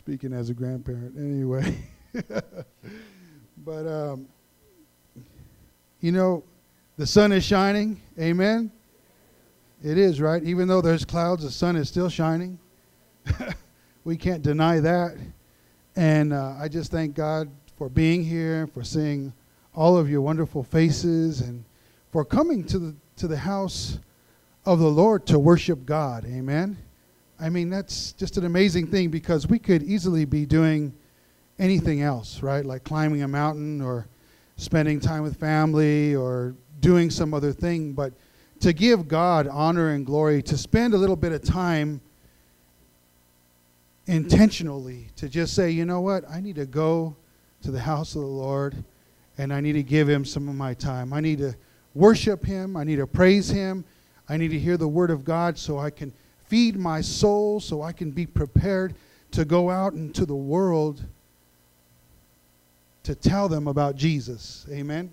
Speaking as a grandparent, anyway. But, you know, the sun is shining. Amen? It is, right? Even though there's clouds, the sun is still shining. We can't deny that. And I just thank God for being here, for seeing all of your wonderful faces, and for coming to the house of the Lord to worship God. Amen? I mean, that's just an amazing thing, because we could easily be doing anything else, right? Like climbing a mountain or spending time with family or doing some other thing. But to give God honor and glory, to spend a little bit of time intentionally, to just say, you know what, I need to go to the house of the Lord and I need to give him some of my time. I need to worship him. I need to praise him. I need to hear the word of God so I can feed my soul, so I can be prepared to go out into the world to tell them about Jesus. Amen?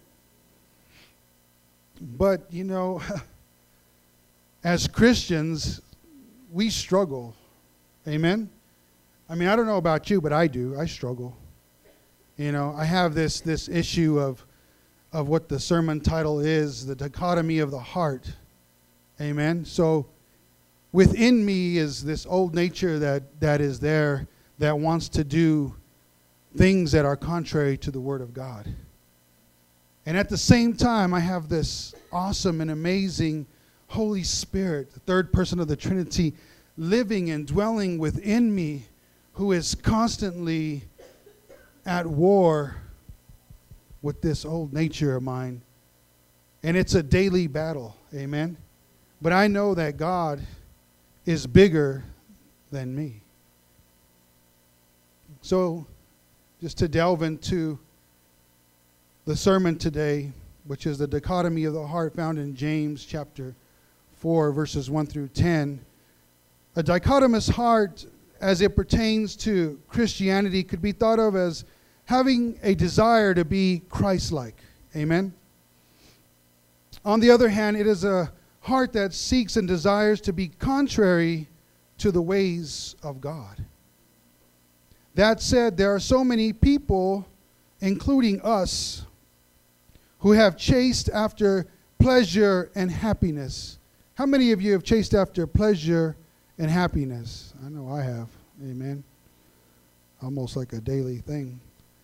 But, you know, as Christians, we struggle. Amen? I mean, I don't know about you, but I do. I struggle. You know, I have this issue of what the sermon title is, the dichotomy of the heart. Amen? So within me is this old nature that is there, that wants to do things that are contrary to the Word of God. And at the same time, I have this awesome and amazing Holy Spirit, the third person of the Trinity, living and dwelling within me, who is constantly at war with this old nature of mine. And it's a daily battle. Amen? But I know that God is bigger than me. So, just to delve into the sermon today, which is the dichotomy of the heart found in James chapter 4, verses 1 through 10. A dichotomous heart, as it pertains to Christianity, could be thought of as having a desire to be Christ-like. Amen? On the other hand, it is a heart that seeks and desires to be contrary to the ways of God. That said, there are so many people, including us, who have chased after pleasure and happiness. How many of you have chased after pleasure and happiness? I know I have. Amen. Almost like a daily thing.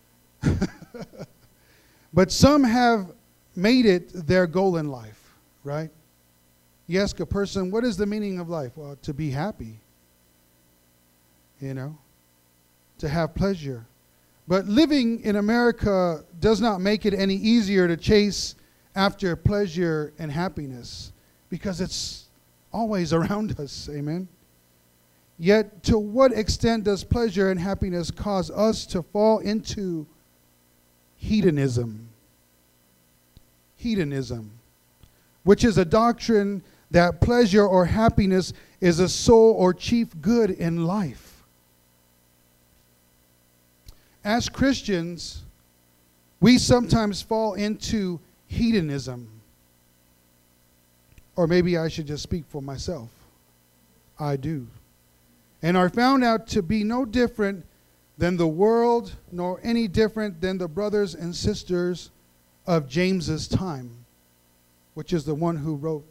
But some have made it their goal in life, right? You ask a person, what is the meaning of life? Well, to be happy. You know, to have pleasure. But living in America does not make it any easier to chase after pleasure and happiness, because it's always around us. Amen? Yet, to what extent does pleasure and happiness cause us to fall into hedonism? Hedonism, which is a doctrine that pleasure or happiness is a sole or chief good in life. As Christians, we sometimes fall into hedonism. Or maybe I should just speak for myself. I do. And are found out to be no different than the world, nor any different than the brothers and sisters of James's time, which is the one who wrote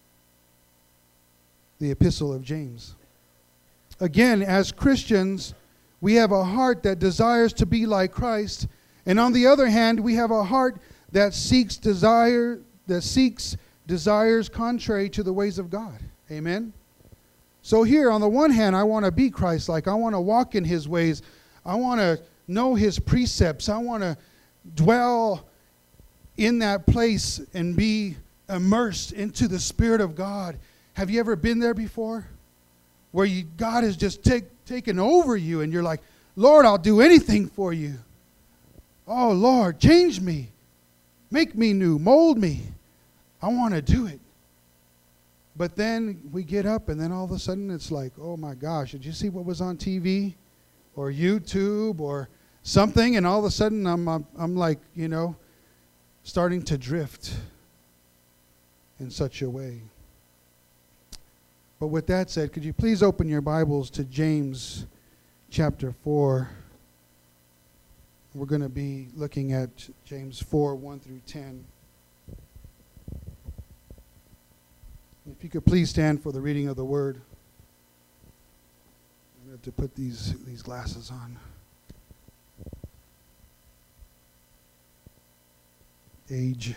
the Epistle of James. Again, as Christians, we have a heart that desires to be like Christ, and on the other hand, we have a heart that seeks desires contrary to the ways of God. Amen? So here, on the one hand, I want to be Christ-like. I want to walk in his ways. I want to know his precepts. I want to dwell in that place and be immersed into the Spirit of God. Have you ever been there before? Where God has just taken over you and you're like, Lord, I'll do anything for you. Oh, Lord, change me. Make me new. Mold me. I want to do it. But then we get up and then all of a sudden it's like, oh my gosh, did you see what was on TV or YouTube or something? And all of a sudden I'm like, you know, starting to drift in such a way. But with that said, could you please open your Bibles to James chapter 4. We're going to be looking at James 4, 1 through 10. If you could please stand for the reading of the word. I have to put these glasses on. Age.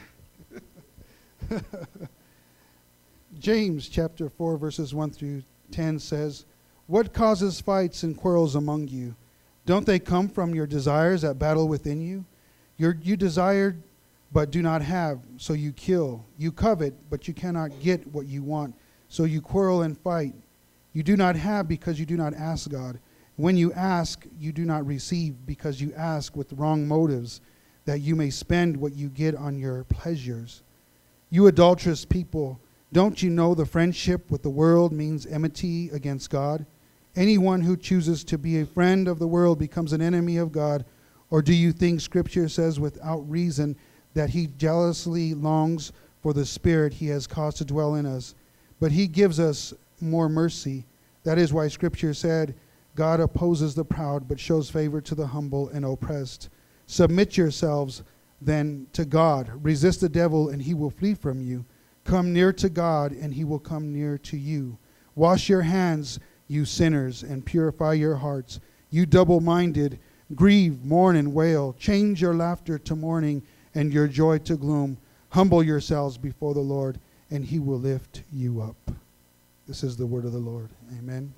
James chapter 4 verses 1 through 10 says, "What causes fights and quarrels among you? Don't they come from your desires that battle within you? You desired but do not have, so you kill. You covet, but you cannot get what you want, so you quarrel and fight. You do not have because you do not ask God. When you ask, you do not receive because you ask with wrong motives, that you may spend what you get on your pleasures. You adulterous people, don't you know the friendship with the world means enmity against God? Anyone who chooses to be a friend of the world becomes an enemy of God. Or do you think Scripture says without reason that he jealously longs for the Spirit he has caused to dwell in us? But he gives us more mercy. That is why Scripture said, God opposes the proud, but shows favor to the humble and oppressed. Submit yourselves then to God. Resist the devil, and he will flee from you. Come near to God, and he will come near to you. Wash your hands, you sinners, and purify your hearts. You double-minded, grieve, mourn, and wail. Change your laughter to mourning and your joy to gloom. Humble yourselves before the Lord, and he will lift you up." This is the word of the Lord. Amen.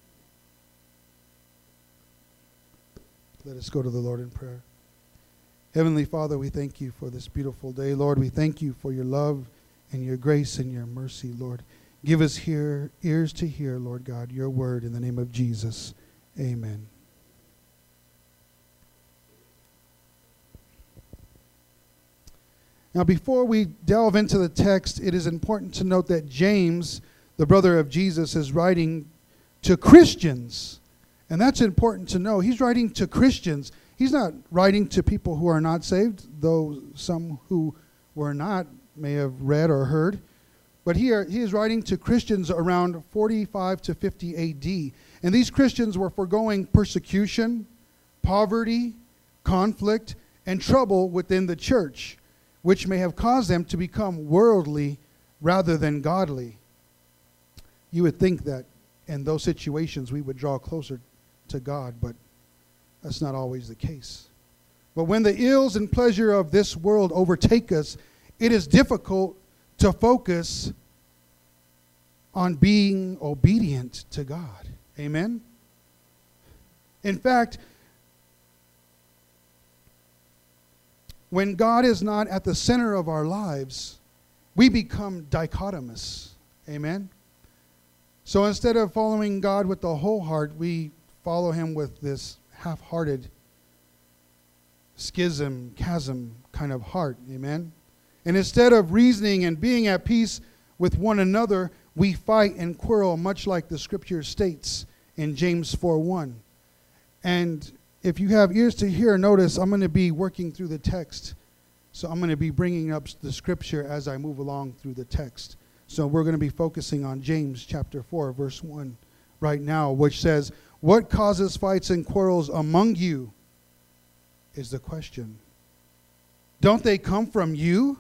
Let us go to the Lord in prayer. Heavenly Father, we thank you for this beautiful day. Lord, we thank you for your love and your grace and your mercy, Lord. Give us ears to hear, Lord God, your word in the name of Jesus. Amen. Now, before we delve into the text, it is important to note that James, the brother of Jesus, is writing to Christians. And that's important to know. He's writing to Christians. He's not writing to people who are not saved, though some who were not may have read or heard. But here he is writing to Christians around 45 to 50 AD. And these Christians were foregoing persecution, poverty, conflict, and trouble within the church, which may have caused them to become worldly rather than godly. You would think that in those situations we would draw closer to God, but that's not always the case. But when the ills and pleasure of this world overtake us, it is difficult to focus on being obedient to God. Amen? In fact, when God is not at the center of our lives, we become dichotomous. Amen? So instead of following God with the whole heart, we follow him with this half-hearted chasm kind of heart. Amen? And instead of reasoning and being at peace with one another, we fight and quarrel, much like the scripture states in James 4:1. And if you have ears to hear, notice I'm going to be working through the text. So I'm going to be bringing up the scripture as I move along through the text. So we're going to be focusing on James chapter 4, verse 1 right now, which says, "What causes fights and quarrels among you?" is the question. Don't they come from you?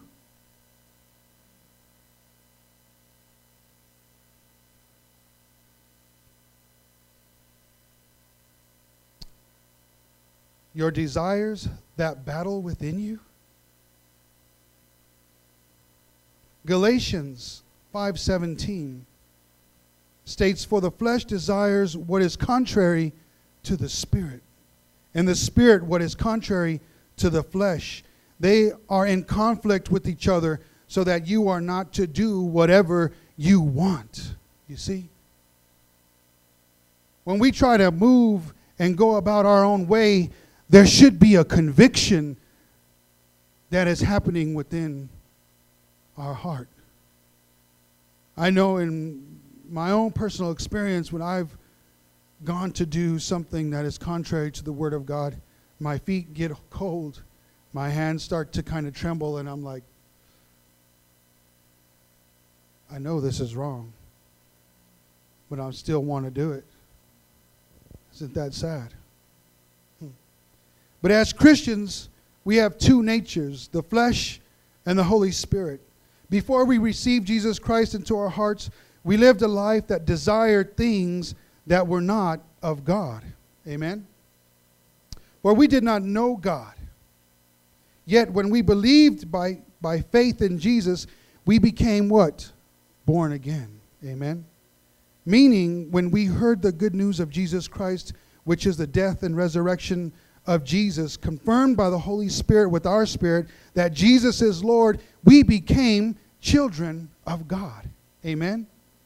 Your desires that battle within you? Galatians 5:17 states, "For the flesh desires what is contrary to the Spirit, and the Spirit what is contrary to the flesh. They are in conflict with each other, so that you are not to do whatever you want." You see? When we try to move and go about our own way, there should be a conviction that is happening within our heart. I know in my own personal experience, when I've gone to do something that is contrary to the Word of God, my feet get cold, my hands start to kind of tremble, and I'm like, I know this is wrong, but I still want to do it. Isn't that sad? But as Christians, we have two natures, the flesh and the Holy Spirit. Before we received Jesus Christ into our hearts, we lived a life that desired things that were not of God. Amen? For we did not know God. Yet when we believed by faith in Jesus, we became what? Born again. Amen? Meaning, when we heard the good news of Jesus Christ, which is the death and resurrection of Jesus, confirmed by the Holy Spirit with our spirit, that Jesus is Lord, we became children of God. Amen?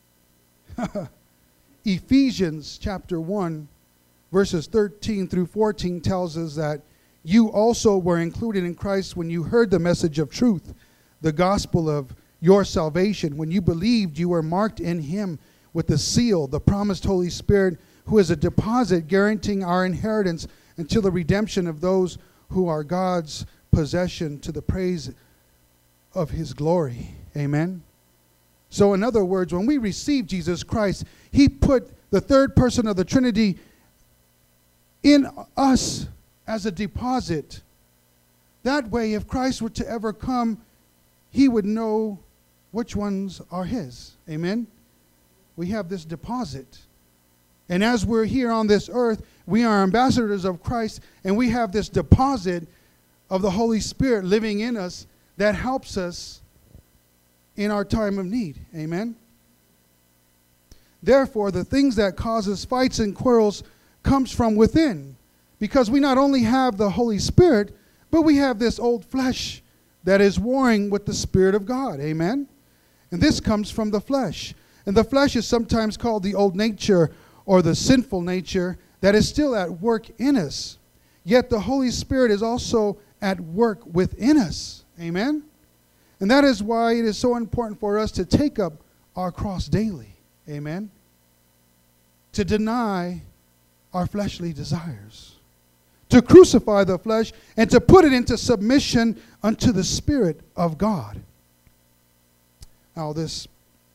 Ephesians chapter 1, verses 13 through 14 tells us that you also were included in Christ when you heard the message of truth, the gospel of your salvation. When you believed, you were marked in him with the seal, the promised Holy Spirit, who is a deposit guaranteeing our inheritance until the redemption of those who are God's possession, to the praise of his glory. Amen? So in other words, when we receive Jesus Christ, he put the third person of the Trinity in us as a deposit. That way, if Christ were to ever come, he would know which ones are his. Amen? We have this deposit. And as we're here on this earth, we are ambassadors of Christ, and we have this deposit of the Holy Spirit living in us that helps us in our time of need. Amen? Therefore, the things that causes fights and quarrels comes from within, because we not only have the Holy Spirit, but we have this old flesh that is warring with the Spirit of God. Amen? And this comes from the flesh. And the flesh is sometimes called the old nature or the sinful nature that is still at work in us. Yet the Holy Spirit is also at work within us. Amen? And that is why it is so important for us to take up our cross daily. Amen? To deny our fleshly desires. To crucify the flesh and to put it into submission unto the Spirit of God. Now this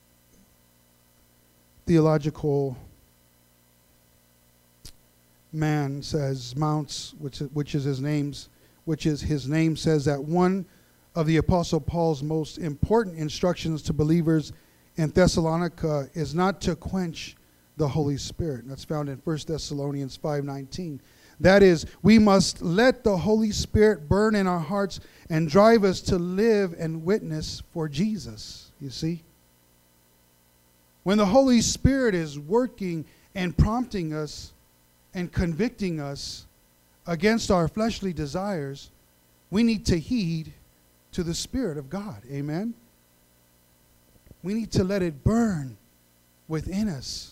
theological man says, Mounce, which is his name, says that one of the Apostle Paul's most important instructions to believers in Thessalonica is not to quench the Holy Spirit. That's found in 1 Thessalonians 5:19. That is, we must let the Holy Spirit burn in our hearts and drive us to live and witness for Jesus. You see? When the Holy Spirit is working and prompting us and convicting us against our fleshly desires, we need to heed to the Spirit of God. Amen? We need to let it burn within us.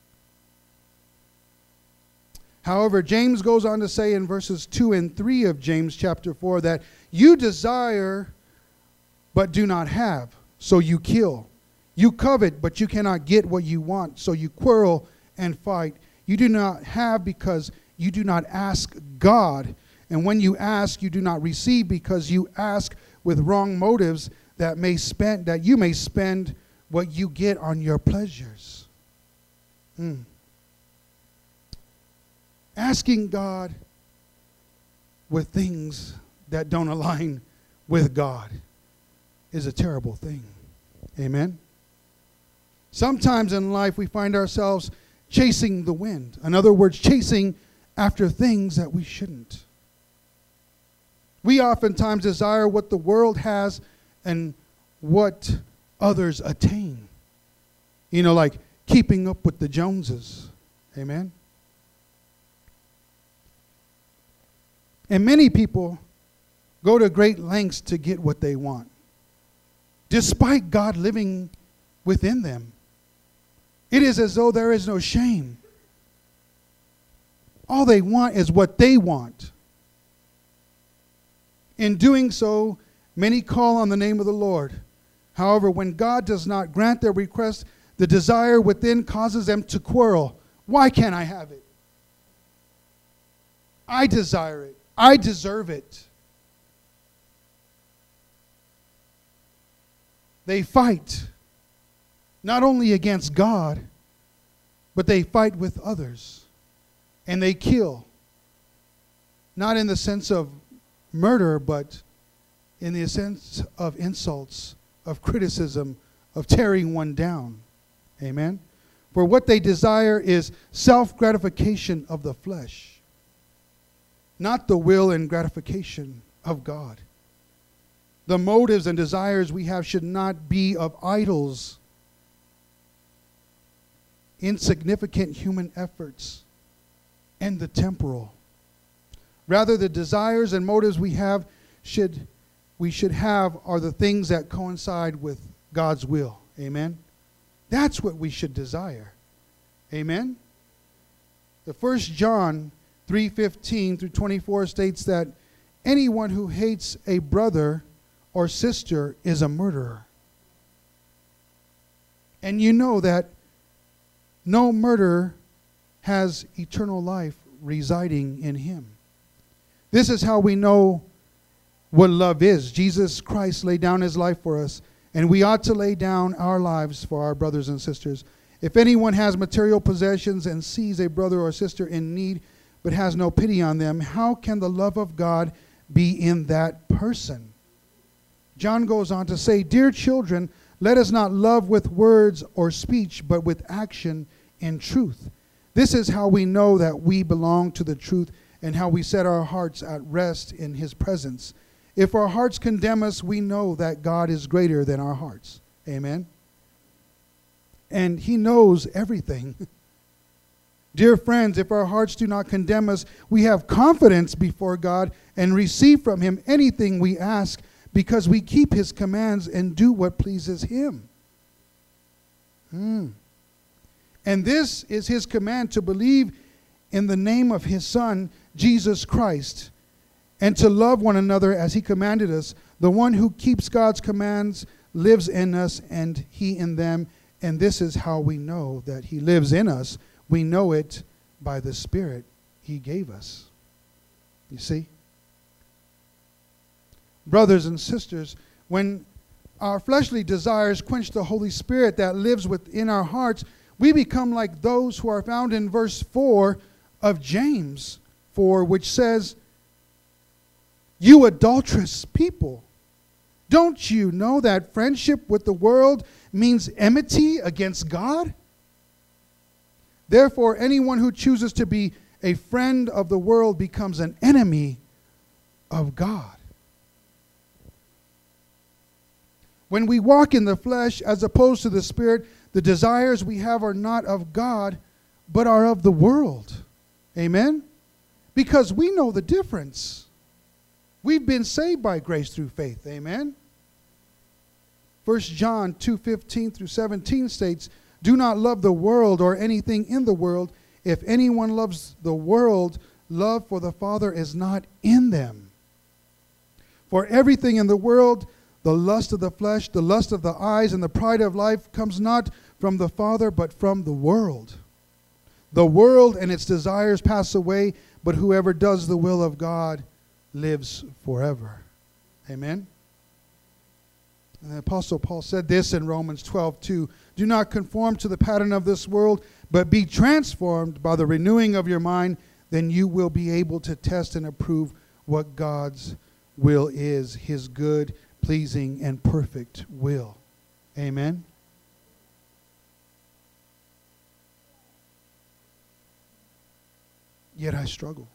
However, James goes on to say in verses 2 and 3 of James chapter 4 that you desire but do not have, so you kill. You covet, but you cannot get what you want, so you quarrel and fight. You do not have because you do not ask God. And when you ask, you do not receive because you ask with wrong motives that you may spend what you get on your pleasures. Asking God with things that don't align with God is a terrible thing. Amen? Sometimes in life we find ourselves chasing the wind. In other words, chasing after things that we shouldn't. We oftentimes desire what the world has and what others attain. You know, like keeping up with the Joneses. Amen? And many people go to great lengths to get what they want, despite God living within them. It is as though there is no shame. All they want is what they want. In doing so, many call on the name of the Lord. However, when God does not grant their request, the desire within causes them to quarrel. Why can't I have it? I desire it. I deserve it. They fight not only against God, but they fight with others. And they kill. Not in the sense of murder, but in the sense of insults, of criticism, of tearing one down. Amen? For what they desire is self-gratification of the flesh, not the will and gratification of God. The motives and desires we have should not be of idols, insignificant human efforts, and the temporal. Rather, the desires and motives we should have are the things that coincide with God's will. Amen? That's what we should desire. Amen? The 1 John 3:15 through 24 states that anyone who hates a brother or sister is a murderer. And you know that no murderer has eternal life residing in him. This is how we know what love is. Jesus Christ laid down his life for us, and we ought to lay down our lives for our brothers and sisters. If anyone has material possessions and sees a brother or sister in need but has no pity on them, how can the love of God be in that person? John goes on to say, "Dear children, let us not love with words or speech, but with action and truth. This is how we know that we belong to the truth and how we set our hearts at rest in his presence. If our hearts condemn us, we know that God is greater than our hearts." Amen. And he knows everything. Dear friends, if our hearts do not condemn us, we have confidence before God and receive from him anything we ask, because we keep his commands and do what pleases him. And this is his command, to believe in the name of his Son, Jesus Christ, and to love one another as he commanded us. The one who keeps God's commands lives in us, and he in them. And this is how we know that he lives in us. We know it by the Spirit he gave us. You see? Brothers and sisters, when our fleshly desires quench the Holy Spirit that lives within our hearts, we become like those who are found in verse 4 of James 4, which says, "You adulterous people, don't you know that friendship with the world means enmity against God? Therefore, anyone who chooses to be a friend of the world becomes an enemy of God." When we walk in the flesh as opposed to the Spirit, the desires we have are not of God, but are of the world. Amen? Because we know the difference. We've been saved by grace through faith. Amen? 1 John 2:15 through 17 states, "Do not love the world or anything in the world. If anyone loves the world, love for the Father is not in them. For everything in the world, the lust of the flesh, the lust of the eyes, and the pride of life comes not from the Father, but from the world. The world and its desires pass away, but whoever does the will of God lives forever." Amen? And the Apostle Paul said this in Romans 12:2, "Do not conform to the pattern of this world, but be transformed by the renewing of your mind. Then you will be able to test and approve what God's will is, his good, pleasing, and perfect will." Amen? Yet I struggle.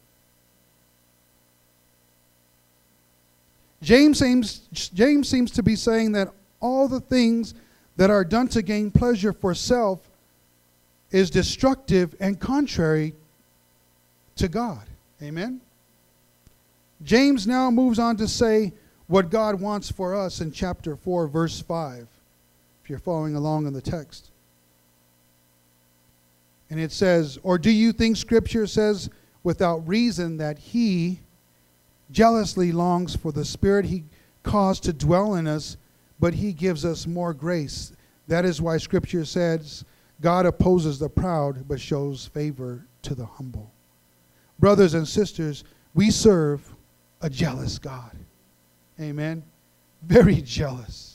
James seems to be saying that all the things that are done to gain pleasure for self is destructive and contrary to God. Amen? James now moves on to say what God wants for us in chapter 4, verse 5, if you're following along in the text. And it says, "Or do you think Scripture says without reason that he jealously longs for the Spirit he caused to dwell in us, but he gives us more grace? That is why Scripture says, God opposes the proud, but shows favor to the humble." Brothers and sisters, we serve a jealous God. Amen? Very jealous.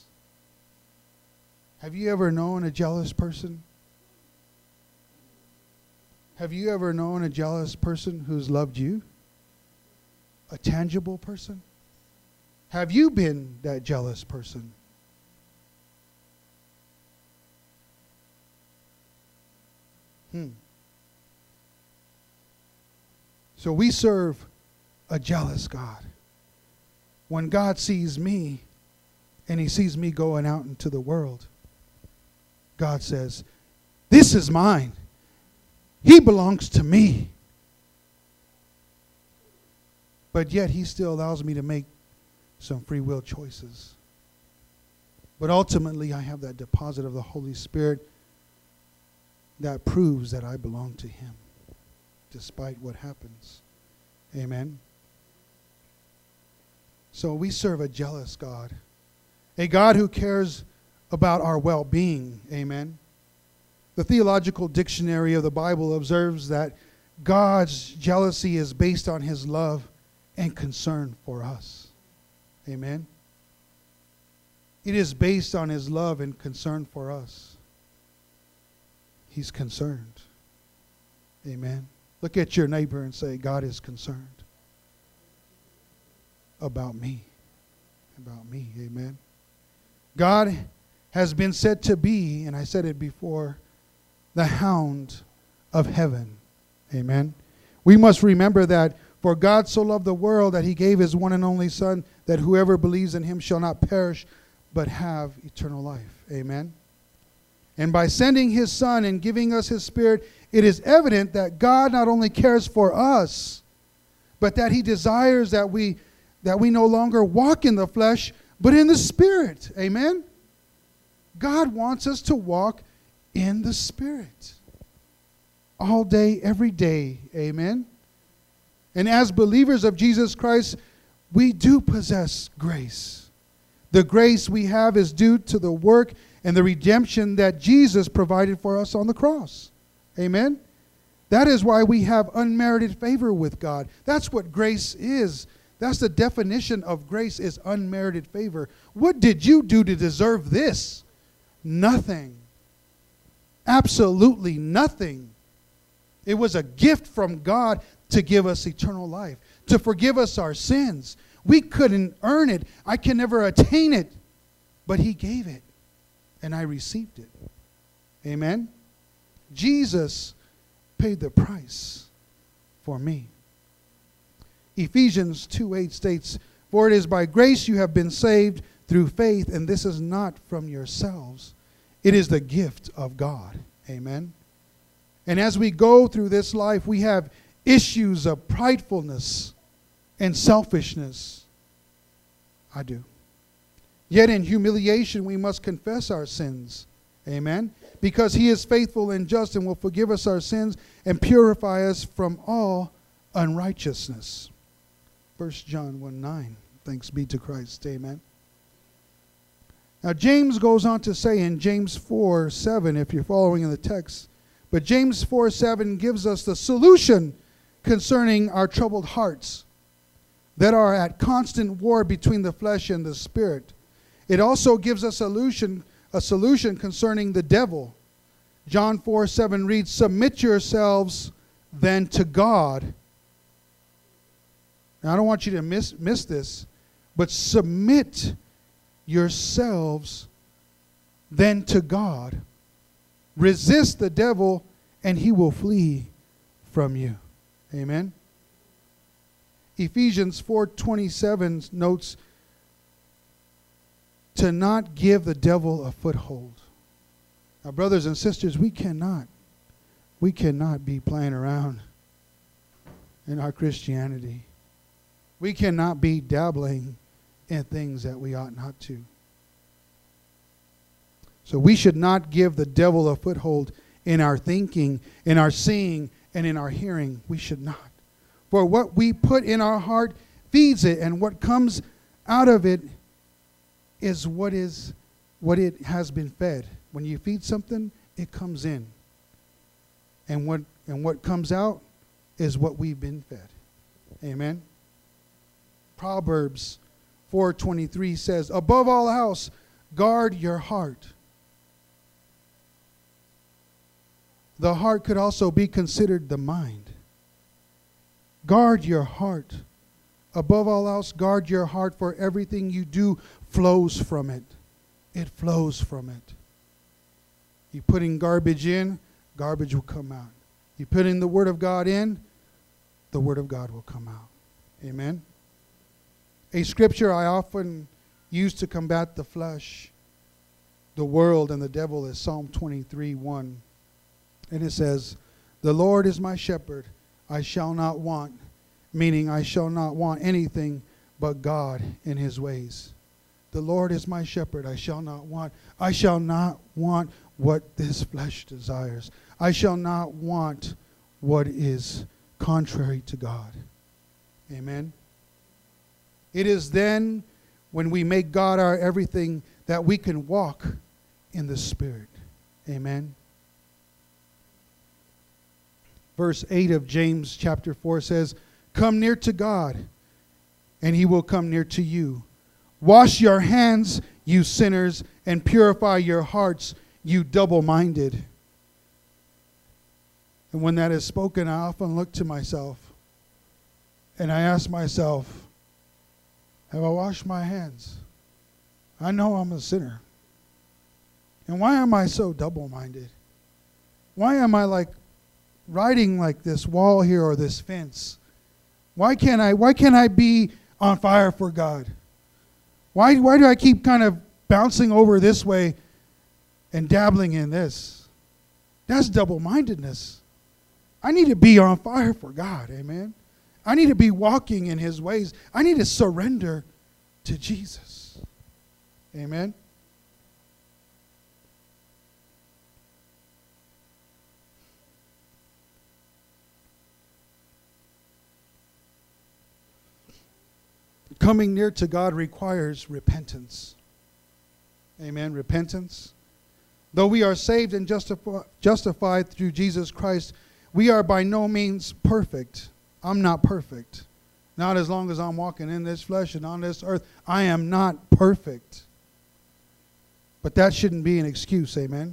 Have you ever known a jealous person? Have you ever known a jealous person who's loved you? A tangible person? Have you been that jealous person? So we serve a jealous God. When God sees me and he sees me going out into the world, God says, this is mine. He belongs to me. But yet he still allows me to make some free will choices. But ultimately I have that deposit of the Holy Spirit that proves that I belong to him, despite what happens. Amen. So we serve a jealous God, a God who cares about our well-being. Amen. The Theological Dictionary of the Bible observes that God's jealousy is based on his love and concern for us. Amen. It is based on his love and concern for us. He's concerned. Amen. Look at your neighbor and say, God is concerned about me. About me. Amen. God has been said to be, and I said it before, the hound of heaven. Amen. We must remember that for God so loved the world that he gave his one and only Son, that whoever believes in him shall not perish, but have eternal life. Amen. And by sending his Son and giving us his Spirit, it is evident that God not only cares for us, but that he desires that we no longer walk in the flesh, but in the Spirit. Amen. God wants us to walk in the Spirit all day, every day. Amen. And as believers of Jesus Christ, we do possess grace. The grace we have is due to the work and the redemption that Jesus provided for us on the cross. Amen. That is why we have unmerited favor with God. That's what grace is. That's the definition of grace, is unmerited favor. What did you do to deserve this? Nothing. Absolutely nothing. It was a gift from God to give us eternal life, to forgive us our sins. We couldn't earn it. I can never attain it. But he gave it, and I received it. Amen? Jesus paid the price for me. Ephesians 2:8 states, for it is by grace you have been saved through faith, and this is not from yourselves. It is the gift of God. Amen? And as we go through this life, we have issues of pridefulness and selfishness. I do. Yet in humiliation we must confess our sins. Amen? Because he is faithful and just and will forgive us our sins and purify us from all unrighteousness. 1 John 1:9. Thanks be to Christ. Amen. Now James goes on to say in James 4:7, if you're following in the text, but James 4:7 gives us the solution concerning our troubled hearts that are at constant war between the flesh and the spirit. It also gives us a solution concerning the devil. John 4:7 reads, submit yourselves then to God. Now I don't want you to miss this, but submit yourselves then to God. Resist the devil and he will flee from you. Amen. Ephesians 4:27 notes to not give the devil a foothold. Now, brothers and sisters, we cannot be playing around in our Christianity. We cannot be dabbling in things that we ought not to. So we should not give the devil a foothold in our thinking, in our seeing, and in our hearing. We should not. For what we put in our heart feeds it, and what comes out of it is what it has been fed. When you feed something, it comes in. And what comes out is what we've been fed. Amen. Proverbs 4:23 says, above all else, guard your heart. The heart could also be considered the mind. Guard your heart. Above all else, guard your heart, for everything you do flows from it. It flows from it. You putting garbage in, garbage will come out. You putting the Word of God in, the Word of God will come out. Amen. A scripture I often use to combat the flesh, the world, and the devil is Psalm 23:1. And it says, "The Lord is my shepherd, I shall not want," meaning I shall not want anything but God in His ways. The Lord is my shepherd, I shall not want. I shall not want what this flesh desires. I shall not want what is contrary to God. Amen. It is then when we make God our everything that we can walk in the Spirit. Amen. Verse 8 of James chapter 4 says, "Come near to God, and He will come near to you. Wash your hands, you sinners, and purify your hearts, you double-minded." And when that is spoken, I often look to myself and I ask myself, have I washed my hands? I know I'm a sinner. And why am I so double-minded? Why am I like riding like this wall here or this fence? Why can't I be on fire for God? Why do I keep kind of bouncing over this way and dabbling in this? That's double-mindedness. I need to be on fire for God, amen? I need to be walking in His ways. I need to surrender to Jesus, amen? Coming near to God requires repentance. Amen. Repentance. Though we are saved and justified through Jesus Christ, we are by no means perfect. I'm not perfect. Not as long as I'm walking in this flesh and on this earth. I am not perfect. But that shouldn't be an excuse. Amen.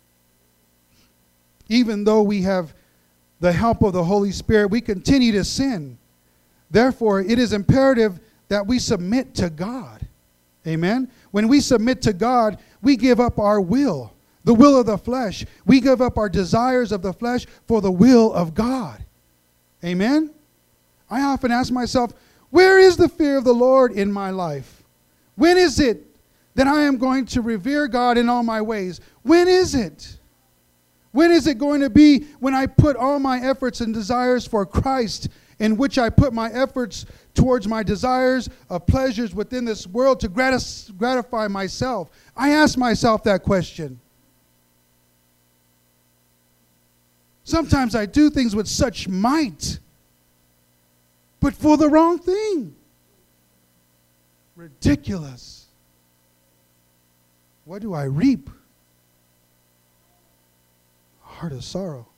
Even though we have the help of the Holy Spirit, we continue to sin. Therefore, it is imperative that we submit to God. Amen? When we submit to God, we give up our will, the will of the flesh. We give up our desires of the flesh for the will of God. Amen? I often ask myself, where is the fear of the Lord in my life? When is it that I am going to revere God in all my ways? When is it? When is it going to be when I put all my efforts and desires for Christ, in which I put my efforts towards my desires of pleasures within this world to gratify myself? I ask myself that question. Sometimes I do things with such might, but for the wrong thing. Ridiculous. What do I reap? A heart of sorrow.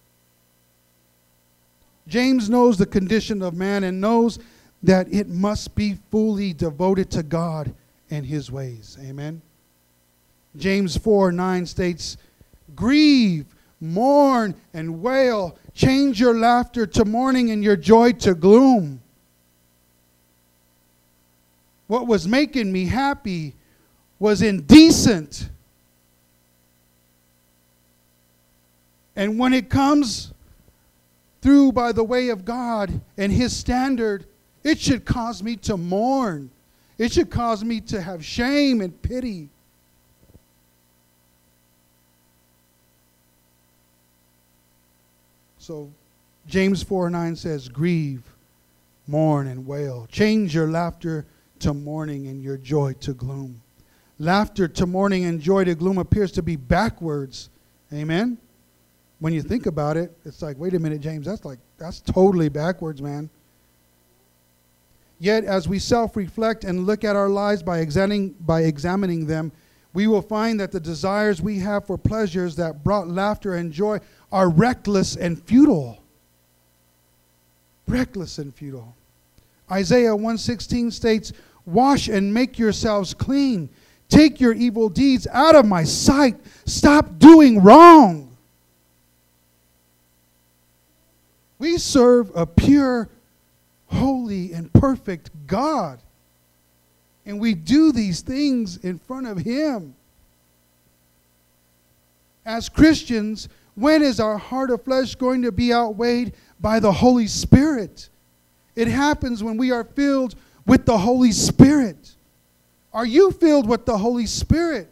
James knows the condition of man and knows that it must be fully devoted to God and His ways. Amen. James 4:9 states, "Grieve, mourn, and wail. Change your laughter to mourning and your joy to gloom." What was making me happy was indecent. And when it comes through by the way of God and His standard, it should cause me to mourn. It should cause me to have shame and pity. So James 4:9 says, "Grieve, mourn, and wail. Change your laughter to mourning and your joy to gloom." Laughter to mourning and joy to gloom appears to be backwards. Amen? When you think about it, it's like, wait a minute, James, that's totally backwards, man. Yet, as we self-reflect and look at our lives by examining them, we will find that the desires we have for pleasures that brought laughter and joy are reckless and futile. Reckless and futile. Isaiah 1:16 states, "Wash and make yourselves clean. Take your evil deeds out of my sight. Stop doing wrong." We serve a pure, holy, and perfect God. And we do these things in front of Him. As Christians, when is our heart of flesh going to be outweighed by the Holy Spirit? It happens when we are filled with the Holy Spirit. Are you filled with the Holy Spirit?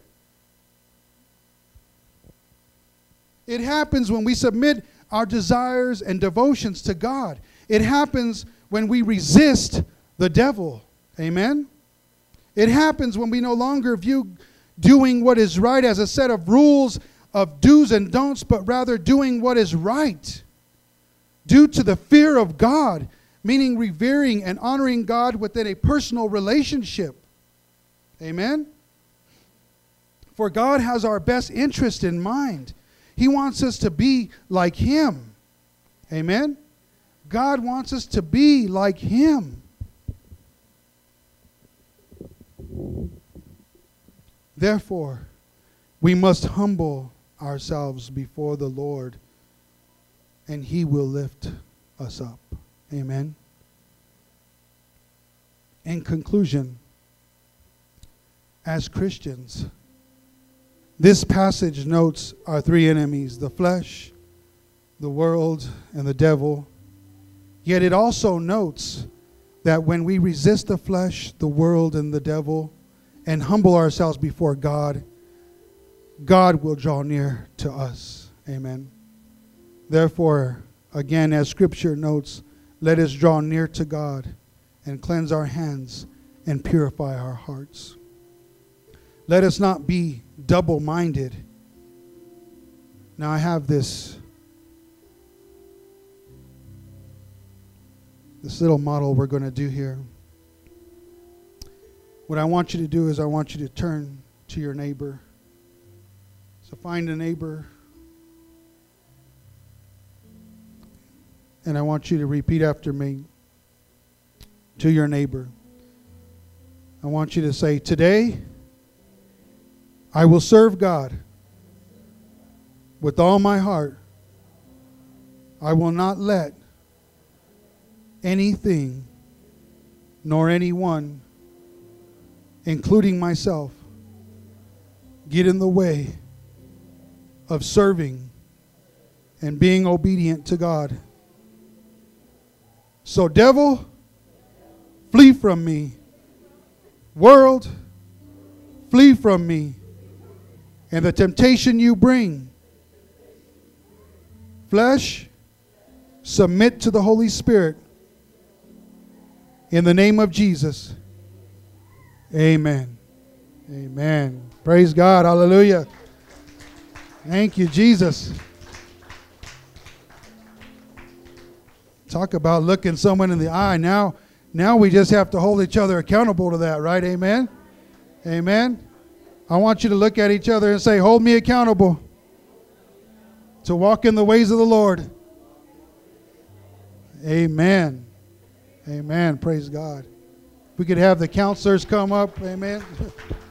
It happens when we submit our desires and devotions to God. It happens when we resist the devil. Amen? It happens when we no longer view doing what is right as a set of rules of do's and don'ts, but rather doing what is right. Due to the fear of God, meaning revering and honoring God within a personal relationship. Amen? For God has our best interest in mind. He wants us to be like Him. Amen? God wants us to be like Him. Therefore, we must humble ourselves before the Lord, and He will lift us up. Amen. In conclusion, as Christians, this passage notes our three enemies, the flesh, the world, and the devil. Yet it also notes that when we resist the flesh, the world, and the devil, and humble ourselves before God, God will draw near to us. Amen. Therefore, again, as Scripture notes, let us draw near to God and cleanse our hands and purify our hearts. Let us not be double-minded. Now I have this little model we're going to do here. What I want you to do is I want you to turn to your neighbor. So find a neighbor. And I want you to repeat after me to your neighbor. I want you to say, today, I will serve God with all my heart. I will not let anything nor anyone, including myself, get in the way of serving and being obedient to God. So devil, flee from me. World, flee from me. And the temptation you bring. Flesh, submit to the Holy Spirit. In the name of Jesus. Amen. Amen. Praise God. Hallelujah. Thank you, Jesus. Talk about looking someone in the eye. Now we just have to hold each other accountable to that, right? Amen? Amen? I want you to look at each other and say, hold me accountable to walk in the ways of the Lord. Amen. Amen. Praise God. We could have the counselors come up. Amen.